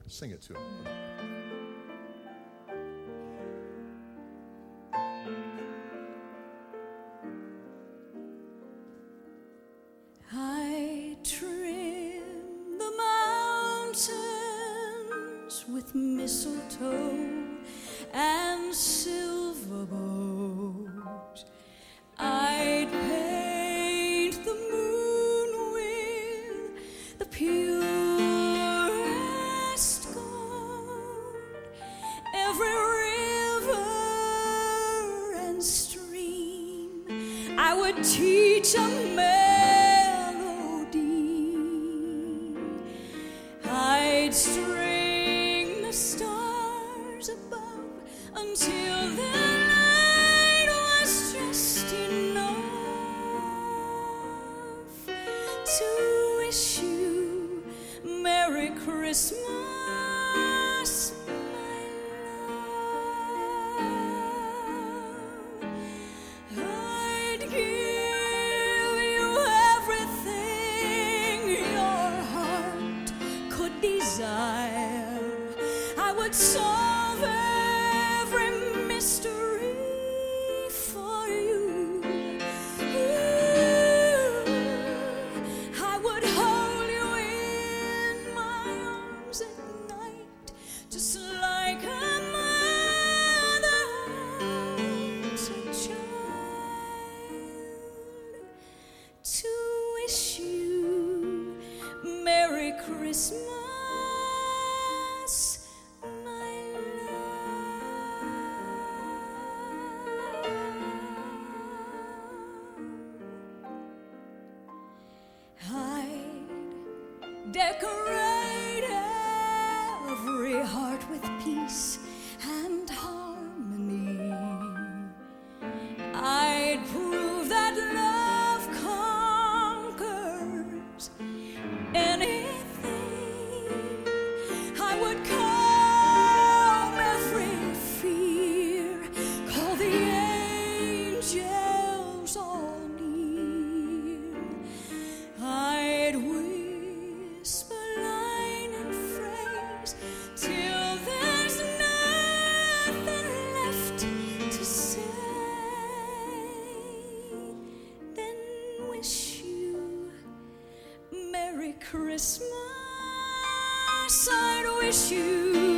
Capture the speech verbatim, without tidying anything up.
Sing it to him. I trim the mountains with mistletoe and silver bows. I'd paint the moon with the purest gold. Every river and stream I would teach a melody. I'd string the stars above until the night was just enough to wish you Merry Christmas, my love. I'd give you everything your heart could desire. I would solve every mystery for you. Ooh, I would hold you in my arms at night, just like a mother holds a child, to wish you Merry Christmas, my love. I'd decorate every heart with peace and harmony. I'd prove that love conquers anything. I would calm every fear, call the angels all near. I'd whisper line and phrase till there's nothing left to say. Then wish you Merry Christmas. I'd wish you